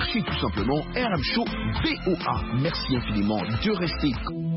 Cherchez tout simplement RM Show VOA. Merci infiniment de rester.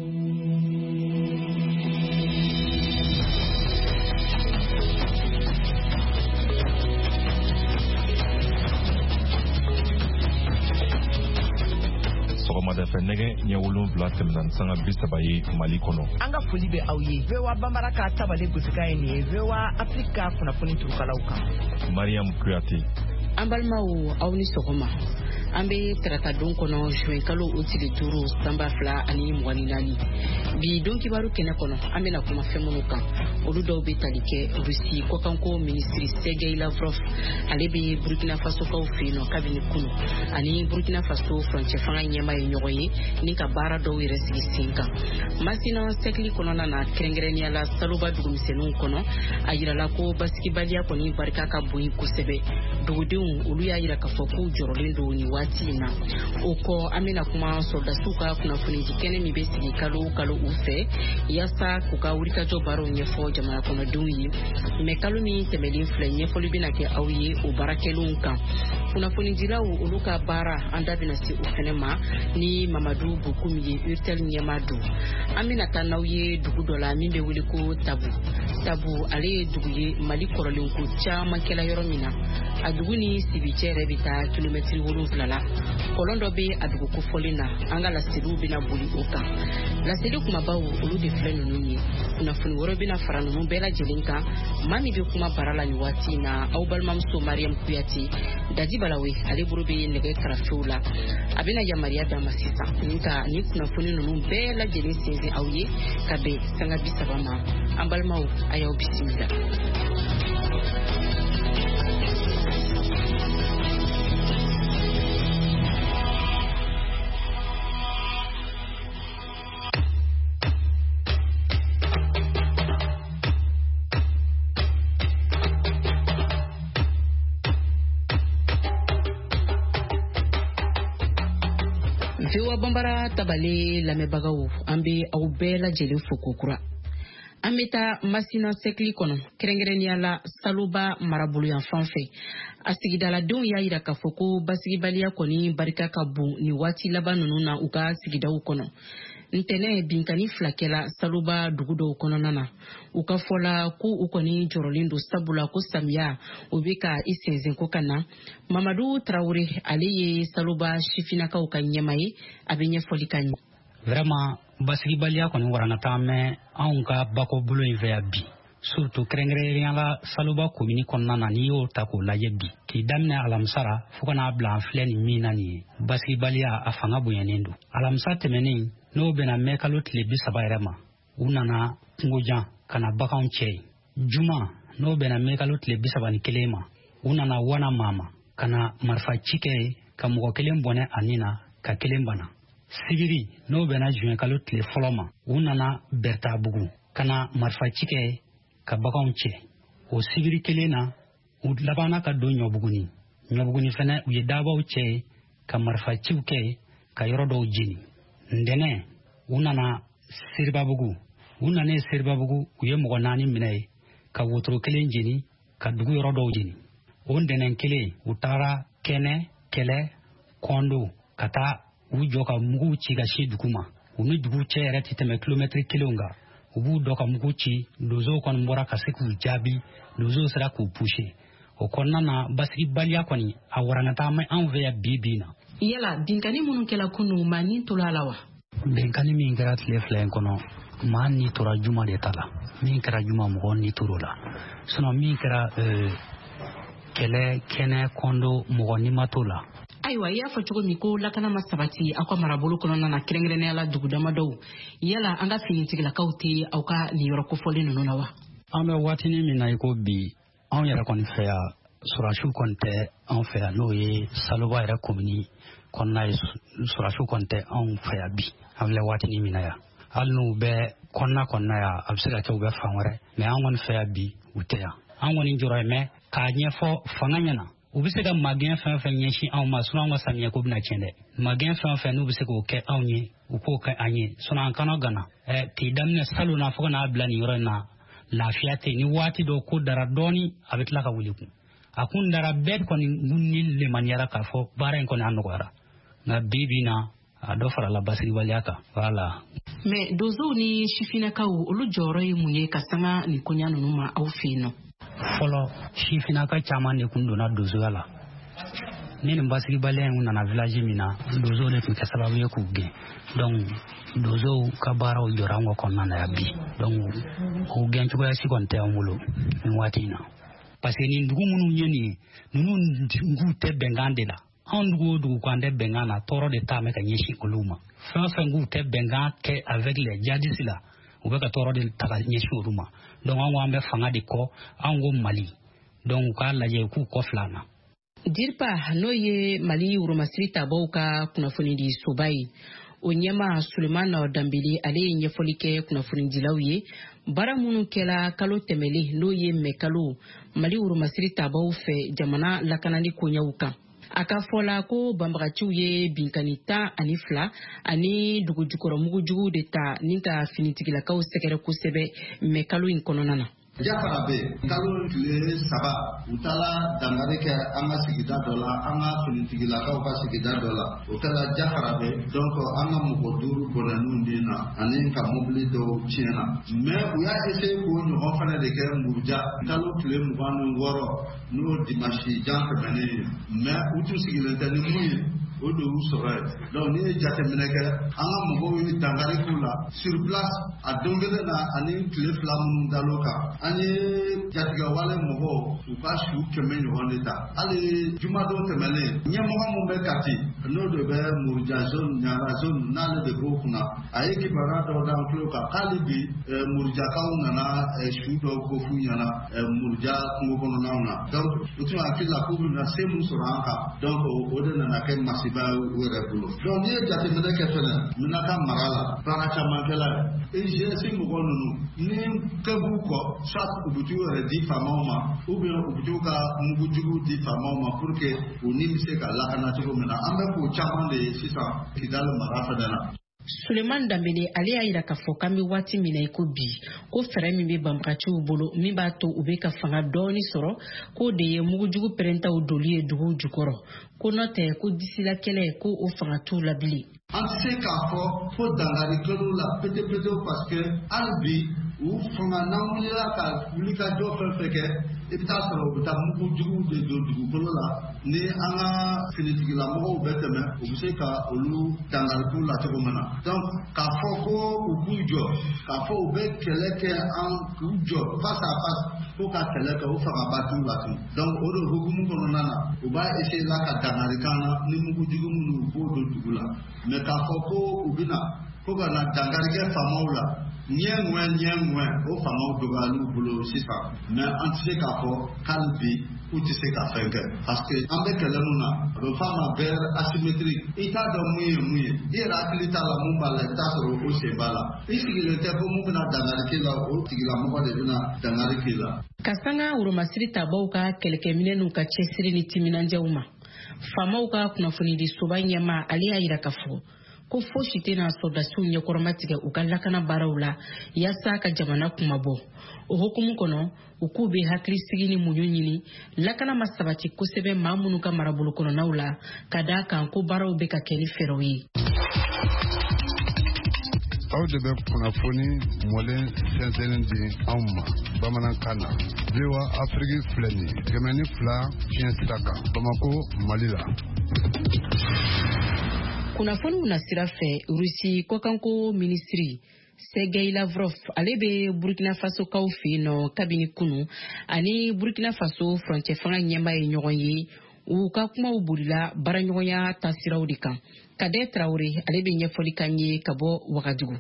Nege nyawulun vlatem nan sanga bisabaye Mali kono. Anga folibe auye vewa bambaraka tabale gusikaye ni vewa Afrika kuna foni turukalauka. Mariam Kuyate. Ambalmao auni sogoma. Ambe trata don kono juin kalo utili turu samba fla ani mwani nani. Bi donki baru kene kono ambe na kuma femunuka. Oludo betalike Russi kwa kanko ministri Sergei Lavrov alebe Burkina Faso ka ofino kabini kunu. Ani Burkina Faso frontier fanga nyema yenyoye nika bara do wiresi sinka. Masina sekli kono na krengrenia la saluba dugumisenu kono ayira lako baskibalia koni barika ka bui kusebe. Dugudun uluya ayira kafoku jorolindo ni watina. Oko amena kuma solda suka kuna funiji kene mibesi kalo ufe yasa kuka urika jo baro nyefo jamana kono dunyi mekalu ni temelin fle nyefo libina ke auye o barakelunka kuna funiji la uluka bara andabina si ufenema ni Mamadou Bukumi Urtel Nyamadu amina tanauye dugudola mimbe wiliko tabu ale duguye Mali korolunku chama kela yoromina aduguni sibichere bita kilometri wolunflala kolondo be adugu kufolina angala sidu bina buli oka la sidu kuma bawo ulu de flenu nuni kuna funi woro bina faranu numbela jelinka mami be kuma barala ni watina au balmamso Mariam Kuyati daji balawe ale burube nege karafula abina ya Maria Damasisa nika ni kuna funi numbela jelin senzi auye kabe sanga bisabama ambalmau ayaw bisimila. Vewa bambara tabale lamebagawu ambe au bela jeli fukukura. Ameta masina sekli kono kerengerenia la saluba marabulu ya fanfe. Asigidala don ya ira kafoko basigibalia koni barika kabu ni wati laba nununa uka sigidawu kono. Ntene binkani flakela saluba dugudo ukono nana. Ukafola ku ukoni jorolindo sabula ku samia ubika isenzen kokana. Mamadou Traoré aleye saluba shifinaka ukanyemaye abenye folikani. Vraiment basigibalia koni waranata me aunga bako bulo inveabi. Surtout krengre la saluba komini konnana ni yo tako la yebi. Ki damne alamsara fukana bla fleni minani. Basigibalia afanga buyanendo. Alamsa temeni no bena mekalot lebi sabayrema. Unana ngojan kana bakan che. Juma no bena mekalot lebi sabani kelema. Unana wana mama kana marfa chike ka mugo kelem bone anina ka kelembana. Sigiri no bena juin kalot le foloma. Unana berta bugu kana marfa chike ka bakan che. O sigiri kelena u labana ka do nyobuguni. Nyobuguni fene u yedaba uche ka marfa chiuke ka yorodo jini. Ndene unana sirbabugu unane sirbabugu uye mogo nani minay ka wotro kelen jini ka dugu yorodo jini ondenen kele utara kene kele kondo kata ujoka mugu chi ga shi duguma unu dugu chere titeme kilometri kilonga ubu doka mugu chi dozo kon mbora ka seku jabi dozo sera ku pushe o konnana basri balia koni awaranata mai anve ya bibina yala dinkani munun kela kunu mani tulalawa benkani min kɛra tile fila in kɔnɔ maa ni tora juma de ta la min kɛra juma mɔgɔ ni toro la sinon min kɛra kɛlɛ kɛnɛ kɔndo mɔgɔ ni ma to la. Ayiwa i y'a fɔ cogo min ko lakana ma sabati aw ka marabolo kɔnɔna na kɛrɛnkɛrɛnnenya la dugudama dɔw yala an ka finitigilakaw tɛ aw ka nin yɔrɔ kofɔlen ninnu na wa. An bɛ waatinin min na i ko bi anw yɛrɛ kɔni fɛ yan surasiw kɔni tɛ anw fɛ yan n'o ye saluba yɛrɛ komini kɔnɔna ye surasiw kɔni tɛ anw fɛ yan bi an filɛ waatinin min na yan hali n'u bɛ kɔnɔna yan a bɛ se ka kɛ u bɛ fan wɛrɛ mɛ an kɔni fɛ yan bi u tɛ yan an kɔni jɔrɔ ye mɛ k'a ɲɛfɔ fanga ɲɛna u bɛ se ka magɛn fɛn fɛn ɲɛsin anw ma sinɔn an ka samiya ko bɛna tiɲɛ dɛ magɛn fɛn fɛn n'u bɛ se k'o kɛ anw ye u k'o kɛ an ye sinɔn an kana gana k'i daminɛ salon na fo ka n'a bila nin yɔrɔ in na lafiya tɛ ni waati dɔ ko dara dɔɔni a bɛ tila ka wuli kun a kun dara bɛɛ kɔni ni lemaniya k'a fɔ baara in kɔni a nɔgɔyara nka bi bi na a dɔ farala basigibaliya kan voilà. Mais donsow ni sifinakaw olu jɔyɔrɔ ye mun ye ka sanga nin koɲa ninnu ma aw fɛ yen nɔ? Fɔlɔ sifinaka caman de kun donna donsoya la. Ni nin basigibaliya in nana village min na donsow de tun kɛ sababu ye k'u gɛn. Donc donsow ka baaraw jɔra an ka kɔnɔna na yan bi. Donc o gɛn cogoya si kɔni tɛ an bolo nin waati in na. Parce que nin dugu minnu ye nin ninnu dugu tɛ bɛnkan de la. Anw dugu o dugu k'an tɛ bɛnkan na tɔɔrɔ de t'a mɛn ka ɲɛsin olu ma. Fɛn o fɛn k'u tɛ bɛnkan kɛ avec les djihadistes la u bɛ ka tɔɔrɔ de ta ka ɲɛsin olu ma. Donc an ko an bɛ fanga de kɔ an ko Mali. Donc u k'a lajɛ k'u kɔfilɛ an na. Dirpa n'o ye Mali Woromasiri tabaw ka kunnafoni di soba ye. O ɲɛma Suleman Dambele ale ye ɲɛfɔli kɛ kunnafonidilaw ye baara minnu kɛla kalo tɛmɛlen n'o ye mai kalo Mali Woromasiri tabaw fɛ jamana lakanali koɲɛw kan. A ka fɔla ko banbagaciw ye binkani 12 ani dugu jukɔrɔ mugujugu de ta ni ka finitigilakaw sɛgɛrɛ kosɛbɛ mai kalo in kɔnɔna na. Jafara be kalo tile 3 u taala dangare kɛ an ka sigida dɔ la an ka finitigilakaw ka sigida dɔ la o kɛla Jafara be donc an ka mɔgɔ 5 bɔnɛninw den na ani ka mobili dɔw tiɲɛna mais u y'a essayer k'o ɲɔgɔn fana de kɛ Muruja kalo tile 26 n'o dimanche jan tɛmɛnen mais u tun sigilen tɛ ni mun ye o de y'u sɔrɔ ye donc ni ye jateminɛ kɛ an ka mɔgɔw ye dangare k'u la sur place a don kelen na ani tile 2 minnu dal'o kan an ye jatigɛwale mɔgɔw u ka su 100 ɲɔgɔn de ta hali jumadon tɛmɛnen ɲɛmɔgɔ min bɛ Kati n'o de bɛ Muruja zone Ɲara zone n'ale de b'o kunna a ye kibaruya dɔ d'an tulo kan k'ale bi Murujakaw nana su dɔw ko f'u ɲɛna Muruja kungo kɔnɔnaw na donc u tun hakili la k'u bɛna se mun sɔrɔ an kan donc o de nana kɛ masiba wɛrɛ bolo donc n'i ye jateminɛ kɛ fɛnɛ Minaka mara la baara caman kɛla ye IGS mɔgɔ ninnu ni kɛ b'u kɔ soit u bɛ t'u yɛrɛ di faamaw ma ou bien u bɛ t'u ka mugujugu di faamaw ma pour que u ni bɛ se ka lakana cogo min na an bɛ k'o caman de ye sisan Kidali mara fɛnɛ na. Suleman Dambele ale y'a yira k'a fɔ k'an bɛ waati min na i ko bi ko fɛɛrɛ min bɛ banbagaciw bolo min b'a to u bɛ ka fanga dɔɔni sɔrɔ k'o de ye mugujugu pɛrɛntaw doli ye duguw jukɔrɔ ko n'o tɛ ko disila kɛlɛ ko o fanga t'u la bilen. An tɛ se k'a fɔ fo dangari kɛlɛw la pete-pete parce que hali bi u fanga n'an wulila ka wulikajɔ fɛn fɛn kɛ i bɛ taa sɔrɔ u bɛ taa mugujuguw de don dugukolo la ni an ka finitigilamɔgɔw bɛ tɛmɛ u bɛ se ka olu dangari k'u la cogo min na donc k'a fɔ ko u k'u jɔ k'a fɔ u bɛ kɛlɛ kɛ an k'u jɔ face à face fo ka kɛlɛ kɛ o fangaba t'u la tun donc o de hukumu kɔnɔna na u b'a essayer la ka dangari k'an na ni mugujugu minnu u b'o don dugu la mais k'a fɔ ko u bɛna ko ka na dangari kɛ faamaw la ɲɛ o faamaw dɔgɔyaliw bolo sisan mais an tɛ se k'a fɔ k'hali bi u tɛ se ka fɛn kɛ parce que an bɛ kɛlɛ min na a bɛ fɔ a ma guerre asymétrique i t'a dɔn mun ye i yɛrɛ hakili t'a la mun b'a la i bɛ taa sɔrɔ o sen b'a la i sigilen tɛ ko mun bɛna dangari k'i la o tigilamɔgɔ de bɛna dangari k'i la. Ka sanga Woromasiri tabaw ka kɛlɛkɛminɛ n'u ka cɛsiri ni timinandiyaw ma faamaw ka kunnafonidi soba ɲɛma ale y'a yira k'a fɔ ko fosi tɛna sɔrdasiw ɲɛkɔrɔma tigɛ u ka lakana baaraw la yaasa ka jamana kuma bɔ o hukumu kɔnɔ u k'u bɛ hakilisigi ni muɲu ɲini lakana ma sabati kosɛbɛ maa minnu ka marabolo kɔnɔnaw la ka d'a kan ko baaraw bɛ ka kɛ ni fɛɛrɛw ye. Aw de bɛ kunnafoni mɔlen sɛnsɛnnin di anw ma bamanankan na VOA Afrique filɛ nin ye 102 fiɲɛ sira kan Bamako Mali la. Kunnafoniw na sira fɛ Rusi kɔkanko minisiri Sergei Lavrov ale bɛ Burkina Faso kaw fɛ yen nɔ kabini kunu ani Burkina Faso frontière fanga ɲɛmaa ye ɲɔgɔn ye u ka kumaw bolila baaraɲɔgɔnya taasiraw de kan. Kade Traoré ale bɛ ɲɛfɔli kan ye ka bɔ Wagadugu.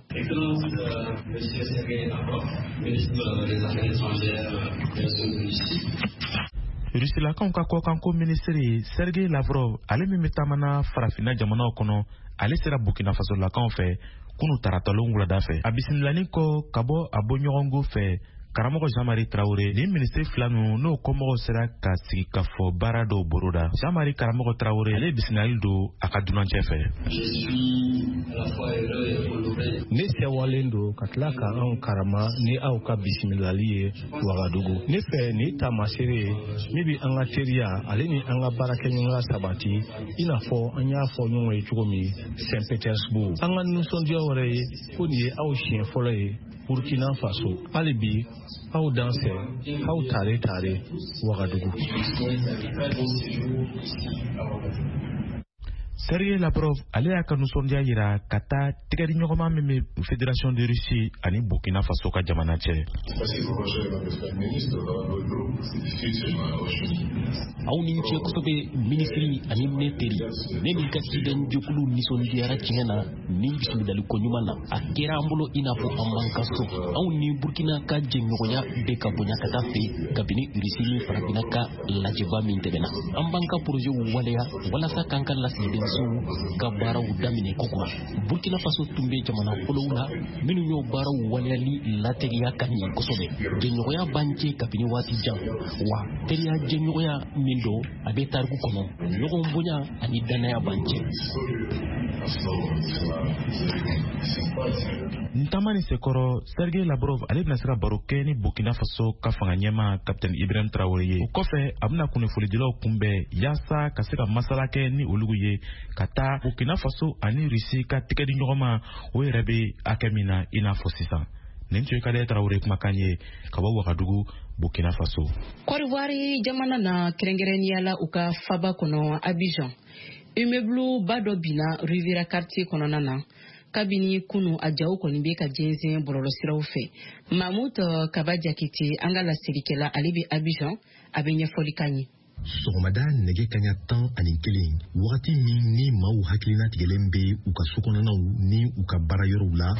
Rusilakanw ka kɔkanko minisiri Sergei Lavrov ale min bɛ taamana farafinna jamanaw kɔnɔ ale sera Burkina Faso lakaw fɛ kunu taratɔlon wulada fɛ a bisimilani kɔ ka bɔ a bɔɲɔgɔngo fɛ karamɔgɔ Jean-Marie Traoré ni minisiri fila ninnu n'o kɔmɔgɔw sera ka sigi ka fɔ baara dɔw boroda Jean-Marie karamɔgɔ Traoré ale bisimilali don a ka dunancɛ fɛ. Je suis ne sewalen don ka tila ka anw karama ni aw ka bisimilali ye Wagadugu. Ne fɛ ni taamasere min bi an ka teriya ale ni an ka baarakɛɲɔgɔnya sabati i n'a fɔ an y'a fɔ ɲɔgɔn ye cogo min Saint Petersburg. An ka nisɔndiya wɛrɛ ye ko nin ye aw siɲɛ fɔlɔ ye Burkina Faso. Hali bi aw dansɛ aw tare Wagadugu. Sergei Lavrov ale y'a ka nisɔndiya yira ka taa tigɛdi ɲɔgɔnma min bɛ Fédération de Russie ani Burkina Faso ka jamana cɛ. Aw ni ce kosɛbɛ minisiri ani ne teri ne ni ka ciden jɛkulu nisɔndiyara tiɲɛ na ni bisimilali ko ɲuman na a kɛra an bolo i n'a fɔ an b'an ka so. Aw ni Burkina ka jɛɲɔgɔnya bɛ ka bonya ka taa fɛ kabini Russie ni Farafina ka lajɛba min tɛmɛna. An b'an ka projet waleya walasa k'an ka lasigiden ka baaraw daminɛ kokura. Burkina Faso tun bɛ jamana fɔlɔw la minnu y'o baaraw waleyali lateriya ka ɲɛ kosɛbɛ. Jɛɲɔgɔnya b'an cɛ kabini waati jan wa teriya jɛɲɔgɔnya min don a bɛ tariku kɔnɔ ɲɔgɔn bonya ani danaya b'an cɛ. Ntamani sekɔrɔ Sergei Lavrov ale bɛna se ka baro kɛ ni Burkina Faso ka fanga ɲɛma Capitaine Ibrahim Traoré ye. O kɔfɛ a bɛna kunnafonidilaw kunbɛn yaasa ka se ka masala kɛ ni olu ye ka taa Burkina Faso ani Russie ka tigɛdi ɲɔgɔnma o yɛrɛ bɛ hakɛ min na i n'a fɔ sisan. Nin tun ye Kale Traoré kumakan ye ka bɔ Wagadugu, Burkina Faso. Côte d'Ivoire jamana na kɛrɛnkɛrɛnnenya la u ka faba kɔnɔ Abidjan. Immeuble ba dɔ binna Riviera quartier kɔnɔna na. Kabini kunu a jaw kɔni bɛ ka jɛnsɛn bɔlɔlɔsiraw fɛ. Mahmoud Kaba Jakite an ka lasirikɛla ale bɛ Abidjan a bɛ ɲɛfɔli kan ye. Sɔgɔmada nɛgɛ kaɲa 11 wagati min ni maaw hakilina tigɛlen bɛ u ka sokɔnɔnaw ni u ka baarayɔrɔw la.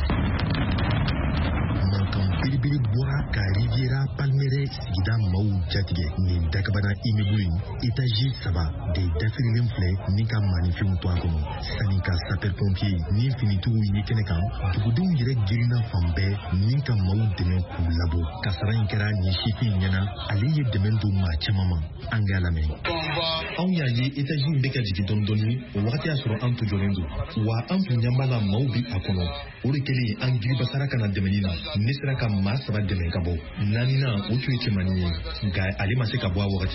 Mankan belebele bɔra ka Riviera Palmeraie sigida maaw jatigɛ. Nin dakabana immeuble étage 3 de dafirilen filɛ min ka maanifɛnw to a kɔnɔ. Sani ka sapeur-pompier ni finitigiw ye kɛnɛ kan, dugudenw yɛrɛ girinna fan bɛɛ min ka maaw dɛmɛ k'u labɔ. Kasara in kɛra nin sifin ɲɛna ale ye dɛmɛ don maa caman ma. An k'a lamɛn. Anw y'a ye étage in bɛ ka jigin dɔɔni o wagati y'a sɔrɔ an tun jɔlen don. Wa an tun ɲɛ b'a la maaw bi a kɔnɔ. O de kɛlen an giribasara ka na dɛmɛni na. Ne sera ka maa 3 dɛmɛ ka bɔ. 4nan o tun ye cɛmannin ye nka ale ma se ka bɔ a wagati.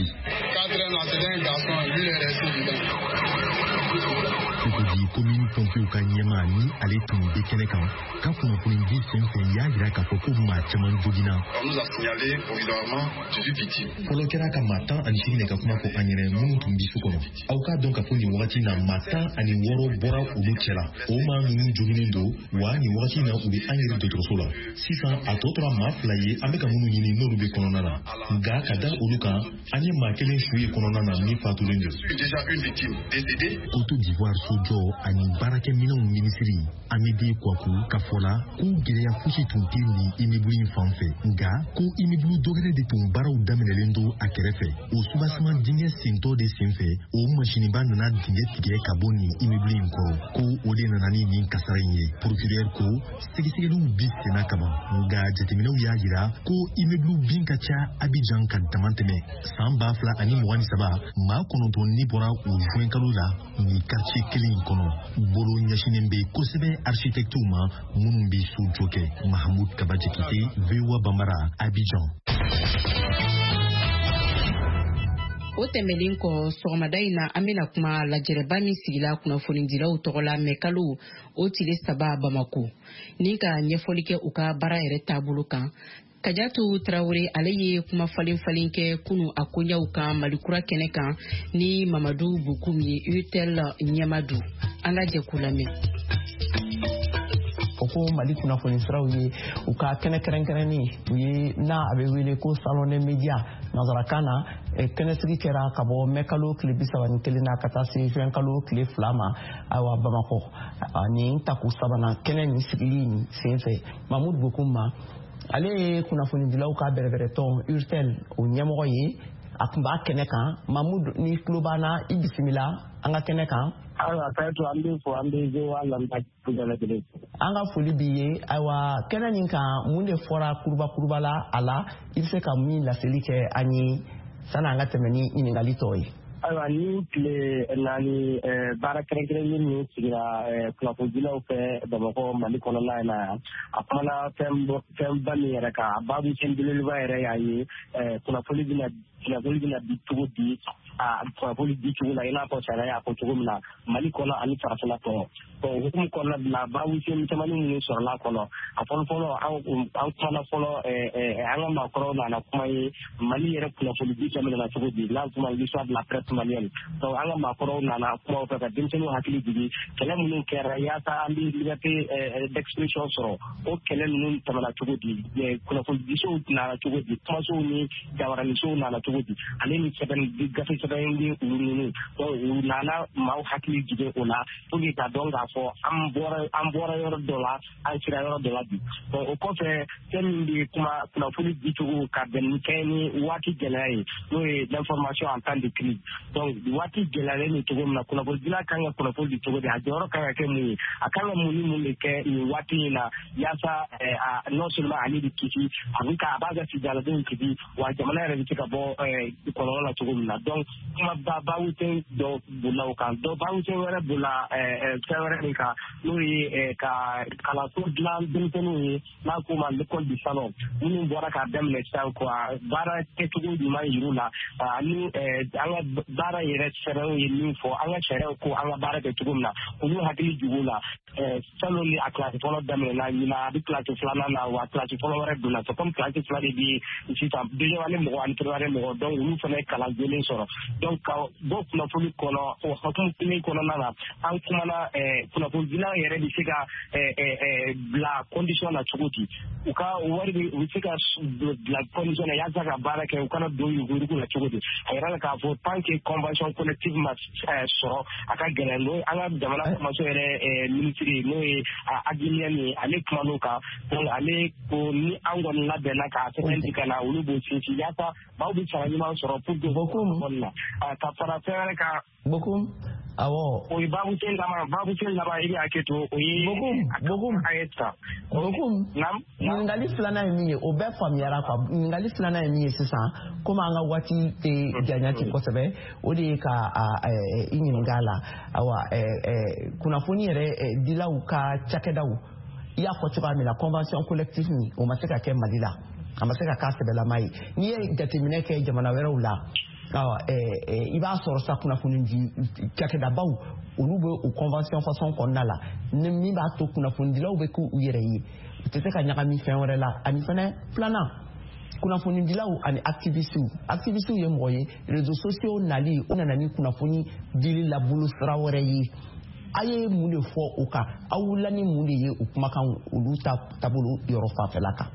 Cogodi commune pompiers ka ɲɛmaa ni ale tun bɛ kɛnɛ kan ka kunnafoni di sen fɛ y'a jira k'a fɔ ko maa caman joginna. Fɔlɔ kɛra ka maa 18 de ka kuma fɔ an ɲɛnɛ minnu tun bi so kɔnɔ. Aw k'a dɔn k'a fɔ nin wagati na maa 16 bɔra olu cɛla. O maa ninnu joginen don wa nin wagati na u bɛ an yɛrɛ dɔgɔtɔrɔso la. Sisan a tɔ tora maa 2 ye an bɛ ka minnu ɲini n'olu bɛ kɔnɔna na. Nka ka da olu kan an ye maa 1 su ye kɔnɔna na min fatulen don. Côte d'Ivoire sojɔ ani baarakɛminɛnw minisiri Amédée Kouakou ka fɔ la ko gɛlɛya fosi tun tɛ nin immeuble in fan fɛ nka ko immeuble dɔgɔdɛ de tun baaraw daminɛlen don a kɛrɛfɛ. O soubassement dingɛ sentɔ de senfɛ o masiniba nana dingɛ tigɛ ka bɔ nin immeuble in kɔrɔ ko o de nana ni nin kasara in ye. Procureur ko sɛgɛsɛgɛliw bi senna kaban nka jateminɛw y'a jira ko immeuble bin ka ca Abidjan ka dama tɛmɛ. San 2023 maa 9 bɔra o juin kalo la nin quartier kelen in kɔnɔ. Bolo ɲɛsinen bɛ kosɛbɛ architectew ma minnu bɛ so jɔ kɛ. Mahmoud Kaba Jakite, VOA Bambara, Abidjan. O tɛmɛlen kɔ sɔgɔmada in na an bɛna kuma lajɛrɛba min sigila kunnafonidilaw tɔgɔ la mɛ kalo o tile 3 Bamako ni ka ɲɛfɔli kɛ u ka baara yɛrɛ taabolo kan. Kajatu Traoré ale ye kuma falen kɛ kunu a koɲaw kan Malikura kɛnɛ kan ni Mamadou Bokoum ye UTEL ɲɛmadu. An ka jɛ k'u lamɛn. O ko Mali kunnafoni siraw ye u ka kɛnɛ kɛrɛnkɛrɛnni u ye n'a a bɛ wele ko salon des médias nanzarakan na kɛnɛsigi kɛra ka bɔ mai kalo tile 31 na ka taa se juin kalo tile 2 ma awa Bamako ani taku sabanan kɛnɛ nin sigili nin senfɛ Mamadou Bokoum ma ale ye kunnafonidilaw ka bɛrɛbɛrɛtɔn UTEL o ɲɛmɔgɔ ye a tun b'a kɛnɛ kan. Mamadou ni tulo b'an na i bisimila an ka kɛnɛ kan. Ayiwa k'a to an bɛ fɔ an bɛ VOA lamɛnbaa bɛɛ lajɛlen. An ka foli b'i ye ayiwa kɛnɛ nin kan mun de fɔra kuruba la a la i bɛ se ka min laseli kɛ an ye sanni an ka tɛmɛ ni ɲininkali tɔ ye. ayiwa ni tile naani baara kɛrɛnkɛrɛnlen min sigira kunnafonidilaw fɛ Bamakɔ Mali kɔnɔna in na yan a kumana fɛnba min yɛrɛ kan a baabu belebeleba yɛrɛ y'a ye kunnafoni bɛna di cogo di kunnafoni di cogo la i n'a fɔ sariya y'a fɔ cogo min na Mali kɔnɔ ani farafinna kɔnɔ o hukumu kɔnɔna la baabu caman minnu sɔrɔla kɔnɔ a fɔlɔ an kumana fɔlɔ an ka maakɔrɔw nana kuma ye Mali yɛrɛ kunnafoni di daminɛna cogo di n'a kuma l'histoire de la presse malienne donc an ka maakɔrɔw nana kuma fɛ ka denmisɛnninw hakili jigi kɛlɛ minnu kɛra yaasa an bɛ liberté d'expression sɔrɔ o kɛlɛ ninnu tɛmɛna cogo di kunnafoni disow nana cogo di kumasow ni jabaranisow nana cogo di ale ni gafe sɛbɛn di olu ninnu donc u nana maaw hakili jigi o la pour que ka dɔn k'a fɔ an bɔra yɔrɔ dɔ la an sera yɔrɔ dɔ la bi donc o kɔfɛ fɛn min bɛ kunnafoni dicogo ka bɛn ni kɛ ni waati gɛlɛya ye n'o ye l'information en temps de crise donc waati gɛlɛyalen ni cogo min na kunnafonidila kan ka kunnafoni di cogo di a jɔyɔrɔ kan ka kɛ mun ye a kan ka mun ni mun de kɛ nin waati in na yaasa non seulement ale de kisi a b'a ka sigidaladenw kisi wa jamana yɛrɛ bɛ se ka bɔ kɔlɔlɔ la cogo min na donc kuma babu tɛ dɔ bolila o kan donc babu tɛ wɛrɛ bolila fɛn wɛrɛ min kan n'o ye ka kalanso dilan denmisɛnninw ye n'a ko ma l'école du salon minnu bɔra k'a daminɛ sisan quoi baara kɛcogo ɲuman yir'u la ani an ka baara yɛrɛ sɛbɛnw ye min fɔ an ka sariyaw ko an ka baara kɛ cogo min na olu hakili jig'u la salon ni a kilasi fɔlɔ daminɛna ɲina a bɛ kilasi filanan na wa kilasi fɔlɔ wɛrɛ donna c'est comme kilasi fila de bɛ sisan deuxième mɔgɔ ani troisième mɔgɔ donc olu fana ye kalan jolen sɔrɔ donc ka bɔ kunnafoni kɔnɔ o hukumu kelen kɔnɔna na an kumana kunnafonidilaw yɛrɛ bɛ se ka bila condition na cogo di u ka wari u bɛ se ka bila condition na yaasa ka baara kɛ u kana don yugurugu la cogo di a yɛrɛ la k'a fɔ tant que convention collective ma sɔrɔ a ka gɛlɛn n'o an ka jamana kɔmaso yɛrɛ minisiri n'o ye Agilien ye ale kuman'o kan donc ale ko ni an kɔni labɛnna k'a sɛbɛn di ka na olu b'o sinsin yaasa maaw bɛ sara ɲuman sɔrɔ pour que kɔnɔna na ka fara fɛn wɛrɛ kan Bokum awɔ o ye baabu sen laban i bɛ hakɛ to o ye Bokum ɲininkali filanan ye min ye o bɛɛ faamuyara quoi ɲininkali filanan ye min ye sisan komi an ka waati tɛ janya ten kosɛbɛ o de ye ka i ɲininka a la awa kunnafoni yɛrɛ dilaw ka cakɛdaw i y'a fɔ cogoya min na convention collective min o ma se ka kɛ Mali la a ma se ka k'a sɛbɛlama ye n'i ye jateminɛ kɛ jamana wɛrɛw la i b'a sɔrɔ sa kunnafoni di cakɛdabaw olu bɛ o convention façon kɔnɔna la ni min b'a to kunnafonidilaw bɛ k'u yɛrɛ ye u tɛ se ka ɲagami fɛn wɛrɛ la ani fana filanan kunnafonidilaw ani activistes ye mɔgɔ ye réseaux sociaux nali o nana ni kunnafoni dili la bolo sira wɛrɛ ye a ye mun de fɔ o kan aw wulila ni mun de ye o kumakan olu taabolo yɔrɔ fanfɛla kan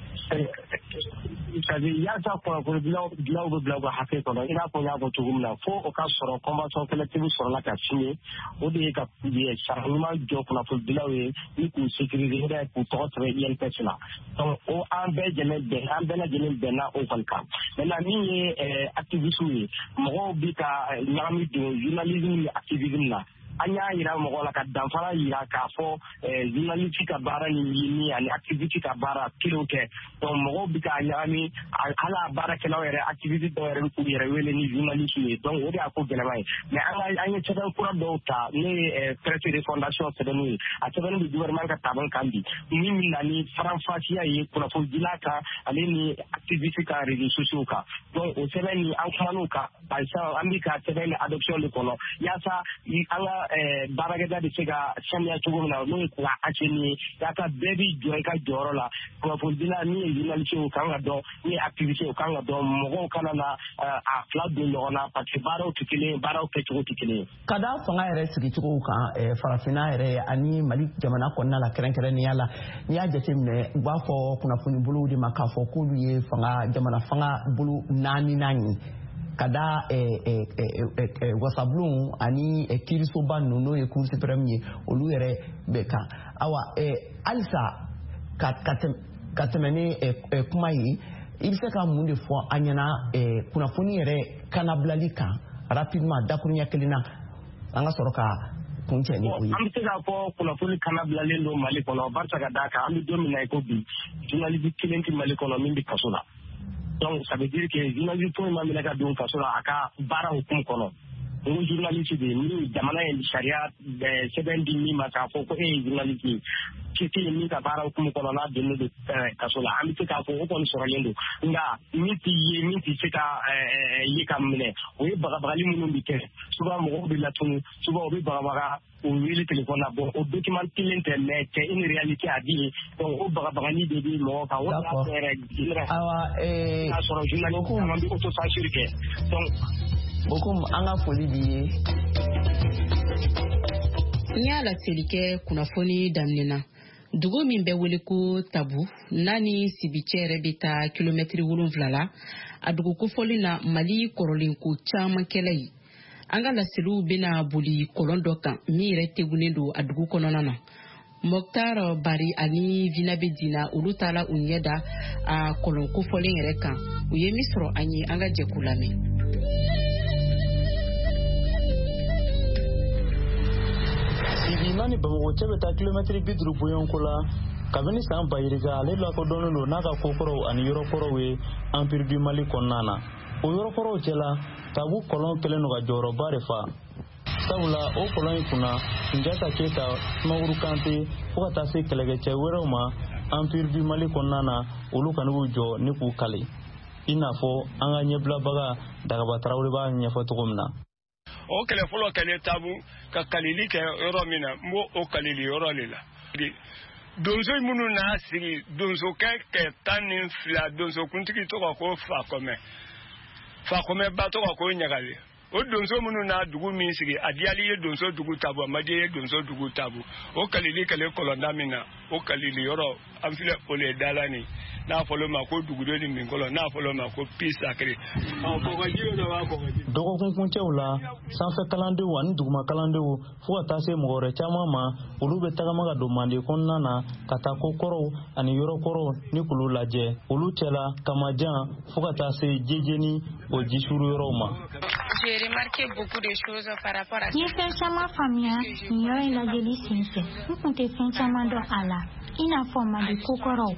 c'est-à-dire yaasa kunnafonidilaw bɛ bila u ka hakɛ kɔnɔ i n'a fɔ n y'a fɔ cogo min na fo o ka sɔrɔ convention collective sɔrɔla ka signé o de ye ka sara ɲuman jɔ kunnafonidilaw ye ni k'u sécuriser k'u tɔgɔ sɛbɛn INPS la donc o an bɛɛ lajɛlen bɛnna o kɔni kan maintenant min ye activistes ye mɔgɔw bɛ ka ɲagami don journalisme ni activisme na an y'a yira mɔgɔ la ka danfara yira k'a fɔ journaliste ka baara ni min ani activiste ka baara kelen kɛ donc mɔgɔw bɛ k'a ɲagami hali a baarakɛlaw yɛrɛ activiste dɔw yɛrɛ bɛ k'u yɛrɛ wele ni journaliste ye donc o de y'a ko gɛlɛma ye mais an ye sɛbɛn kura dɔw ta n'o ye presse de fondation sɛbɛnw ye a sɛbɛnw bɛ gouvernement ka tabon kan bi min bɛ na ni faranfasiya ye kunnafonidila kan ale ni activiste ka réseaux sociaux kan donc o sɛbɛn ni an kuman'o kan par exemple an bɛ ka sɛbɛn ni adoption de kɔnɔ yaasa an ka baarakɛda bɛ se ka sanuya cogo min na n'o ye k'a assainir ye yaasa bɛɛ b'i jɔ i ka jɔyɔrɔ la kunnafonidila min ye journaliste o kan ka dɔn min ye activiste o kan ka dɔn mɔgɔw kana na a fila don ɲɔgɔn na parce que baaraw tɛ kelen ye baaraw kɛcogo tɛ kelen ye. Ka da fanga yɛrɛ sigicogow kan farafinna yɛrɛ ani Mali jamana kɔnɔna la kɛrɛnkɛrɛnnenya la n'i y'a jateminɛ u b'a fɔ kunnafoni bolow de ma k'a fɔ k'olu ye jamana fanga bolo naaninan ye. Ka da wasabulon ani kiirisoba ninnu n'o ye Cour suprême ye olu yɛrɛ bɛ kan awa halisa ka tɛmɛ ni kuma ye i bɛ se ka mun de fɔ an ɲɛna kunnafoni yɛrɛ kanabilali kan rapidement dakuruɲɛ kelen na an ka sɔrɔ ka kun cɛ ni o ye. An bɛ se k'a fɔ kunnafoni kanabilalen don Mali kɔnɔ barisa ka d'a kan an bɛ don min na i ko bi journaliste kelen tɛ Mali kɔnɔ min bɛ kaso la. Donc ça veut dire que journaliste ko ma mina ka don kaso la aka bara hukum kono o journaliste de ni jamana en sharia de 70 ma ka fo ko journaliste kiti ni ka bara hukum kono na de no kaso la ami ka fo ko ni soralendo nga ni ti sika yi kam ne o baga baga li munum bike suba mo be la tunu suba o be baga o wili téléphone na bon o document l'internet c'est une réalité à dire donc o baga baga ni de mo ka o la faire awa sur journaliste on dit auto censure que donc beaucoup anga foli biye nyala selike kunafoni damnena dugo min bɛ wele ko tabu nani sibicɛrɛ bɛ taa kilomɛtiri 7 la a dugu kofɔli na mali kɔrɔlen ko caman kɛlɛ ye an ka laseliw bɛna boli kɔlɔn dɔ kan min yɛrɛ tegunnen don a dugu kɔnɔna na Mokhtar Bari ani Vinabe Dina olu taala u ɲɛda a kɔlɔn kofɔlen yɛrɛ kan u ye min sɔrɔ an ye an ka jɛku lamɛn. Nani Bamako cɛbɛ taa kilomɛtiri 50 bɔɲɔgɔnko la kabini san bayirika ale lakodɔnnen don n'a ka kokɔrɔw ani yɔrɔkɔrɔw ye empire du Mali kɔnɔna na o yɔrɔkɔrɔw cɛla tabu kɔlɔn kɛlen don ka jɔyɔrɔba de fa sabula o kɔlɔn in kunna Sunjata Keyita Sumaworo Kante fo ka taa se kɛlɛkɛcɛ wɛrɛw ma empire du Mali kɔnɔna na olu kanu b'u jɔ ni k'u kali i n'a fɔ an ka ɲɛbilabaga Dagaba Tarawele b'a ɲɛfɔ cogo min na. O kɛlɛ fɔlɔ kɛlɛ tabu ka kalili kɛ yɔrɔ min na n b'o o kalili yɔrɔ de la donso minnu n'a sigi donsokɛ kɛ 12 donsokuntigi tɔgɔ ko Fakɔmɛ ba tɔgɔ ko Ɲagale o donso minnu n'a dugu min sigi a diyali ye donso dugu tabu a ma diya ye donso dugu tabu o kalili kɛlɛ kɔlɔnda min na o kalili yɔrɔ an filɛ o le dala ni n'a fɔlɔ ma ko dugudo ni min kɔlɔn n'a fɔlɔ ma ko pi sacré dɔgɔkun kuncɛw la sanfɛ kalandenw ani duguma kalandenw fo ka taa se mɔgɔ wɛrɛ caman ma olu bɛ tagama ka don Mande kɔnɔna na ka taa ko kɔrɔw ani yɔrɔ kɔrɔw ni k'olu lajɛ olu cɛla Kamajan fo ka taa se Jejeni o jisuru yɔrɔw ma. N ye fɛn caman faamuya nin yɔrɔ in lajɛli senfɛ n kun tɛ fɛn caman dɔn a la i n'a fɔ Mande kokɔrɔw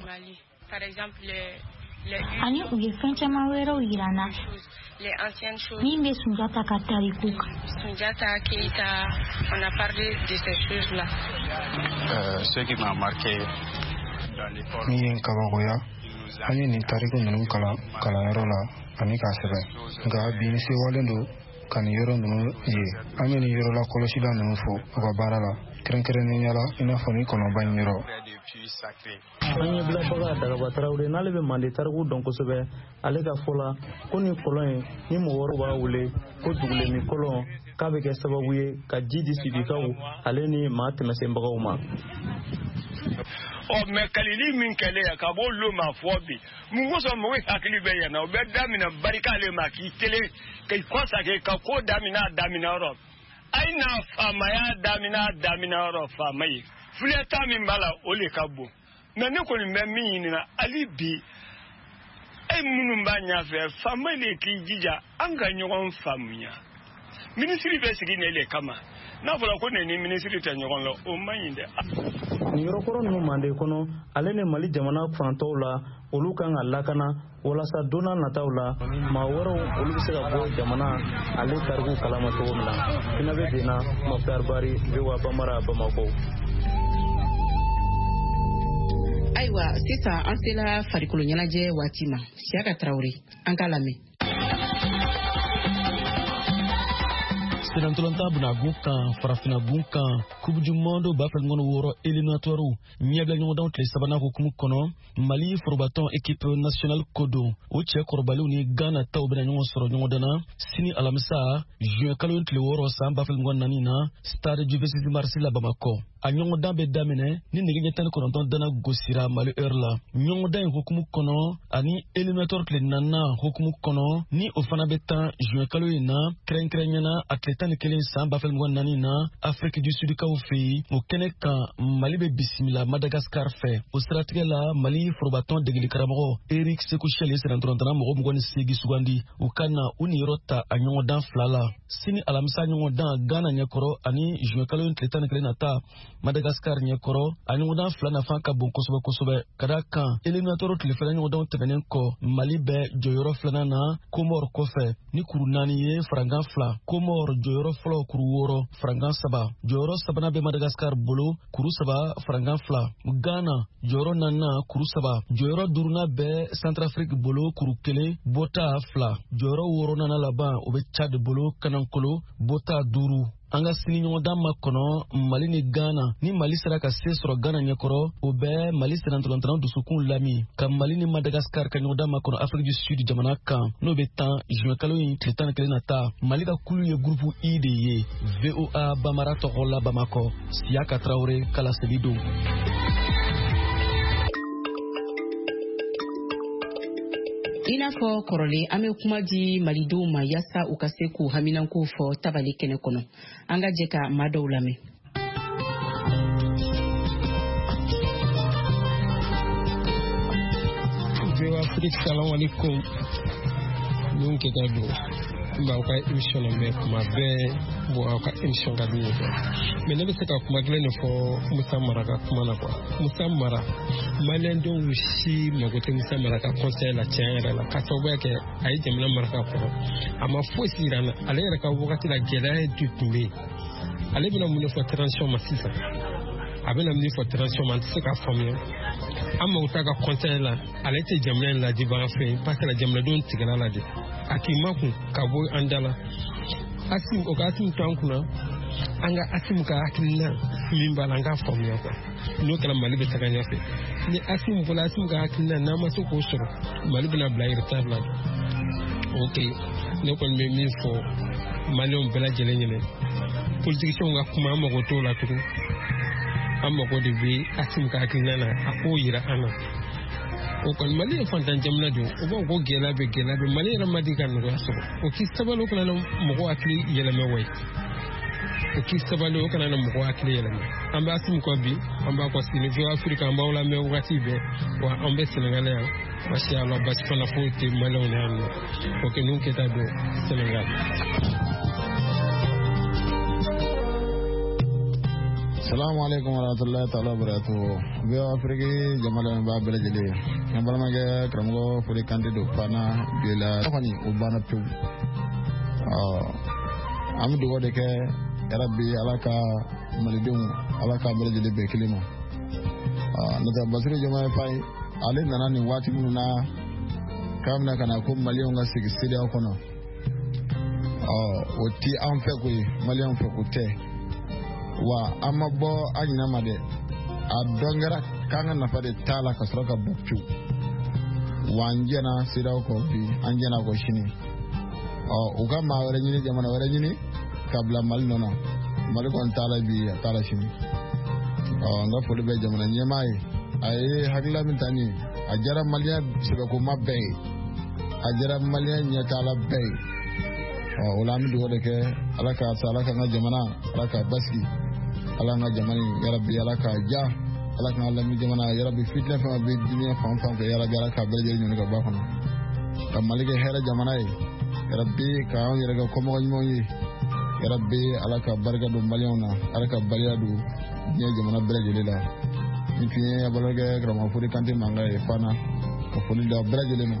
ani u ye fɛn caman wɛrɛw yira n na min bɛ Sunjata ka tariku kan. Sunjata Keita, on a parlé de ces choses-là. Ce qui m'a marqué dans l'école. Ni en kabagoya ani ni tariku ninnu kalanyɔrɔ la ani k'a sɛbɛn nka bi ni se walen don ka nin yɔrɔ ninnu ye an bɛ nin yɔrɔ la kɔlɔsila ninnu fɔ u ka baara la kɛrɛnkɛrɛnnenya la i n'a fɔ ni kɔnɔba in yɔrɔ. An ye bilabaga Dagaba Tarawele n'ale bɛ Mande tariku dɔn kosɛbɛ ale ka fɔ la ko nin kɔlɔn in ni mɔgɔ wɛrɛw b'a wele ko Duguleni kɔlɔn k'a bɛ kɛ sababu ye ka ji di sibikaw ale ni maa tɛmɛsenbagaw ma. Mais kalili min kɛlɛ ka bɔ olu ma fɔ bi mun kosɔn mɔgɔw hakili bɛ yan na o bɛ daminɛ barika ale ma k'i tele k'i kɔsage ka ko daminɛ yɔrɔ ayi n'a faamaya daminɛ yɔrɔ faama ye filɛta min b'a la o de ka bon mais ne kɔni bɛ min ɲinina hali bi e minnu b'a ɲɛfɛ faama de k'i jija an ka ɲɔgɔn faamuya minisiri bɛ sigi ne le kama n'a fɔra ko ni minisiri tɛ ɲɔgɔn la o man ɲi dɛ. Nin yɔrɔkɔrɔ ninnu Mande kɔnɔ ale ni Mali jamana furantɔw la olu kan ka lakana walasa don n'a nataw la maa wɛrɛw olu bɛ se ka bɔ jamana ale tariku kalama cogo min na. Vinabe Dina, Mokhtar Bari, VOA Bambara, Bamako. Ayiwa sisan an sela farikolo ɲɛnajɛ waati ma Siyaka Tarawele an ka lamɛn. Senantolanta bunagun kan farafinagun kan Coupe du Monde bafɛngɔn wɔɔrɔ éliminatoire ɲɛbila ɲɔgɔndanw tile sabanan hukumu kɔnɔ Mali forobatɔn équipe nationale kodo o cɛ kɔrɔbalenw ni Ghana taw bɛna ɲɔgɔn sɔrɔ ɲɔgɔn na sini alamisa juin kalo tile 6 san 2024 na stade Juventus Marseille la Bamako a ɲɔgɔndan bɛ daminɛ ni nɛgɛ 19 dana gosira Mali heure la ɲɔgɔndan in hukumu kɔnɔ ani éliminatoire tile 4 hukumu kɔnɔ ni o fana bɛ tan juin kalo in na kɛrɛnkɛrɛnyana athlète tile 11 san 2024 na Afrique du Sud kaw fe o kɛnɛ kan Mali bɛ bisimila Madagascar fɛ o siratigɛ la Mali forobaton degeli karamɔgɔ Eric Sekouchel sɛnɛntɔrɔntana mɔgɔ 28 sugandi u ka na u ni yɔrɔ ta a ɲɔgɔndan 2 la sini alamisa ɲɔgɔndan Ghana ɲɛkɔrɔ ani juin kalo tile 11 nata Madagascar ɲɛkɔrɔ a ɲɔgɔndan 2 nafa ka bon kosɛbɛ kosɛbɛ ka da kan éliminatoire tile fɛla ɲɔgɔndanw tɛmɛnen kɔ Mali bɛ jɔyɔrɔ 2nan na Comore kɔfɛ ni kuru 4 ye farankan 2 Comore jɔyɔrɔ fɔlɔ kuru 6 farankan 3 jɔyɔrɔ 3nan bɛ Madagascar bolo kuru 3 farankan 2 Ghana jɔyɔrɔ 4nan kuru 3 jɔyɔrɔ 5nan bɛ Centrafrique bolo kuru 1 bota 2 jɔyɔrɔ 6nan laban o bɛ Chad bolo kanankolo bota 5 an ka sini ɲɔgɔndan ma kɔnɔ Mali ni Ghana ni Mali sera ka se sɔrɔ Ghana ɲɛkɔrɔ o bɛ Mali sɛnɛntɔlɔntɔn dusukun lami ka Mali ni Madagascar ka ɲɔgɔndan ma kɔnɔ Afrique du Sud jamana kan n'o bɛ tan juin kalo in tile 11 nata Mali ka kulu ye groupe I de ye VOA Bamara tɔgɔ la Bamakɔ Siaka Traoré kala seli don. I n'a fɔ kɔrɔlen an bɛ kuma di malidenw ma yasa u ka se k'u haminanko fɔ tabali kɛnɛ kɔnɔ an ka jɛ ka maa dɔw lamɛn. Afrique salam alaikum nun ke ka do ba ka émission na me kuma be bo ka émission ka do mais ne be se ka kuma glen fo Moussa Mara ka kuma na quoi Moussa Mara malen do wushi magote Moussa Mara ka conseil la tiens la ka to ba ke ay jamana Mara ka ko ama fo sirana ale yɛrɛ ka wakati la gɛlɛya du tumbe ale bɛna mun fɔ transition ma sisan a bɛna mun fɔ transition ma tɛ se ka faamuya amma uta ka conseil la ale tɛ jamana la di ban fɛ parce que la jamana don tigɛla la de a k'i makun ka bɔ an da la asim o ka asim to an kunna an ka asim ka hakilina min b'a la an ka faamuya quoi n'o kɛra Mali bɛ taga ɲɛfɛ ni asim bɔla asim ka hakilina n'an ma se k'o sɔrɔ Mali bɛna bila retard la ok ne kɔni bɛ min fɔ maliyɛnw bɛɛ lajɛlen ɲɛna politiciens ka kuma an mago t'o la tugun an mago de bɛ asim ka hakilina na a k'o yira an na o kɔni Mali ye fantan jamana de o b'a ko gɛlɛya bɛ Mali yɛrɛ ma di ka nɔgɔya sɔrɔ o k'i sabali o kana na mɔgɔ hakili yɛlɛmɛ wa o k'i sabali o kana na mɔgɔ hakili yɛlɛmɛ an bɛ asim kɔ bi an b'a kɔ sini VOA Afrique an b'aw lamɛn wagati bɛɛ wa an bɛ Sénégal yan masha Allah basi fana foyi tɛ maliyɛnw na yan nɔ o kɛ ninnu kɛta don Sénégal. Assalamu alaikum warahmatullahi ta'ala wabarakatuh. VOA Afrique jamana ba bele jele. Ngambala mage kramgo fuli kandido pana bila fani ubana pu. Am do wode ke rabbi alaka malidum alaka bele jele be kilimo. Nata basri jama fay ale nanani wati mununa kamna kana ko malion ga sigi sidi akono. Oti am fe ko malion fe ko te. Wa amma bo anyina made a dongara kanga na fade tala ka soroka bukju wanjena sida ko bi anjena ko shini uga ma wara nyini jamana wara nyini kabla mal nono mal kon tala bi tala shini nga fodi be jamana nyemai ay hagla min tani ajara malya sibe ko mabbe ajara malya nya tala be ulami do de ke alaka salaka nga jamana alaka baski ala nga jamani ya rabbi alaka ja alaka Allah mi jamana ya rabbi fitna fa be dunya fam ya rabbi alaka beje ñu nga ba kono tam malike hera jamana ya rabbi ka on yere ko mo ñu yi ya rabbi alaka barga do maliona alaka baliya do ñe jamana beje la ni fi ya baloge grama furi kanti manga e fana ko fuli da beje le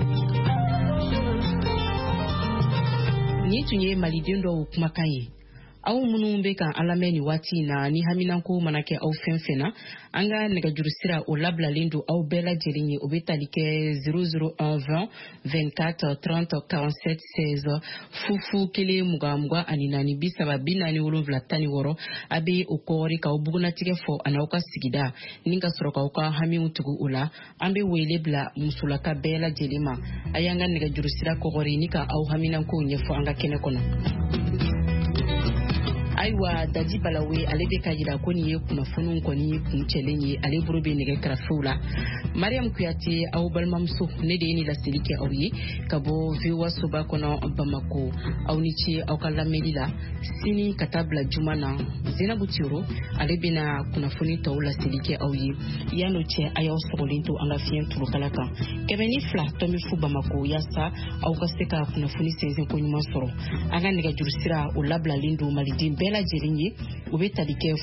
ni tunye maliden do kumakan ye aw minnu bɛ kan alamɛ ni waati na ni haminanko mana kɛ aw fɛn fɛn na an ka nɛgɛjuru sira o labilalen don aw bɛɛ lajɛlen ye o bɛ tali kɛ 001 20 24 30 47 16 fufu 1 20 20 ani 4 30 47 16 a bɛ o kɔɔri k'aw bugunatigɛ fɔ ani aw ka sigida ni ka sɔrɔ k'aw ka hamiw tugu o la an bɛ wele bila musolaka bɛɛ lajɛlen ma a y'an ka nɛgɛjuru sira kɔgɔri ni ka aw haminanko ɲɛfɔ an ka kɛnɛ kɔnɔ. Ayiwa Dadi Balawe ale de ka yira ko ni ye kunnafoniw kɔni kuncɛlen ye ale bolo bɛ nɛgɛ kɛrɛfɛw la. Mariam Kuyate aw balimamuso ne de ye ni laseli kɛ aw ye ka bɔ VOA soba kɔnɔ Bamako. Aw ni ce aw ka lamɛnli la. Sini ka taa bila juma na Zenabu Tiro ale bɛna kunnafoni tɔw laseli kɛ aw ye. Yan'o cɛ a y'aw sɔgɔlen to an ka fiɲɛ turukala kan. 102.0 Bamako yasa aw ka se ka kunnafoni sɛnsɛn ko ɲuman sɔrɔ. An ka nɛgɛjuru sira o labilalen don maliden bɛɛ lajɛlen ye. O bɛ tali kɛ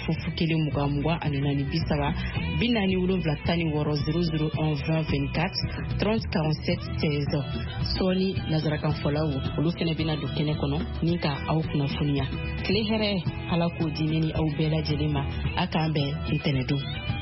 0 30 47 16 sɔɔni nazarakan fɔlaw olu fɛnɛ bɛna don kɛnɛ kɔnɔ ni ka aw kunnafoniya. Tile hɛrɛ Ala k'o di ne ni aw bɛɛ lajɛlen ma. A k'an bɛn ntɛnɛn don.